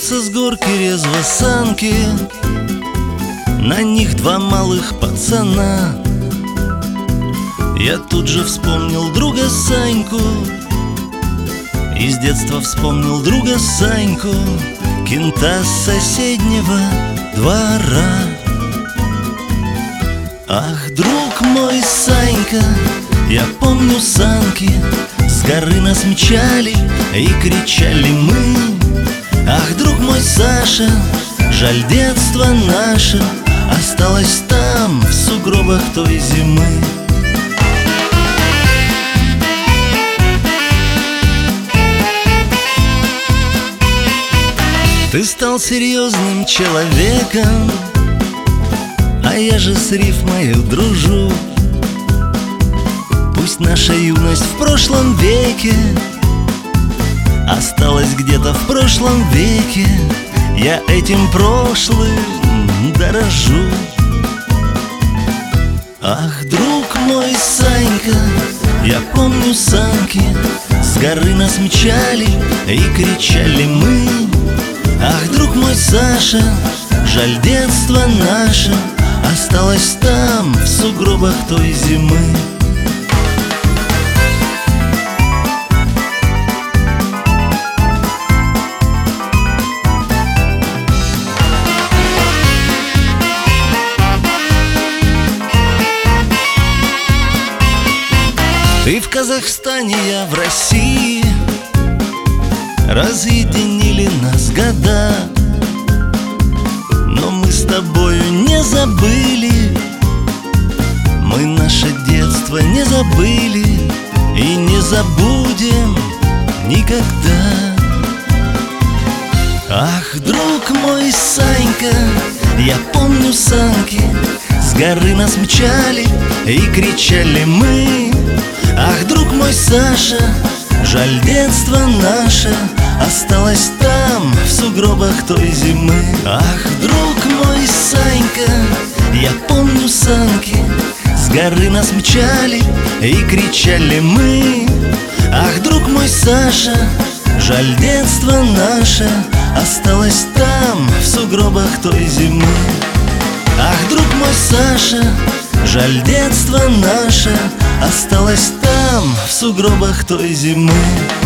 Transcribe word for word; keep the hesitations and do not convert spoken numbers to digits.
Катятся с горки резво санки, на них два малых пацана. Я тут же вспомнил друга Саньку, из детства вспомнил друга Саньку, кента с соседнего двора. Ах, друг мой Санька, я помню санки, с горы нас мчали и кричали мы. Ах, друг мой Саша, жаль, детство наше осталось там, в сугробах той зимы. Ты стал серьезным человеком, а я же с рифмою дружу. Пусть наша юность в прошлом веке осталась где-то в прошлом веке, я этим прошлым дорожу. Ах, друг мой Санька, я помню санки, с горы нас мчали и кричали мы. Ах, друг мой Саша, жаль, детство наше осталось там, в сугробах той зимы. Ты в Казахстане, я в России, разъединили нас года, но мы с тобою не забыли, мы наше детство не забыли и не забудем никогда. Ах, друг мой Санька, я помню санки, с горы нас мчали и кричали мы. Ах, друг мой Саша, жаль, детство наше осталось там, в сугробах той зимы. Ах, друг мой Санька, я помню санки, с горы нас мчали и кричали мы. Ах, друг мой Саша, жаль, детство наше осталось там, в сугробах той зимы. Ах, друг мой Саша, жаль, детство наше осталось там, в сугробах той зимы.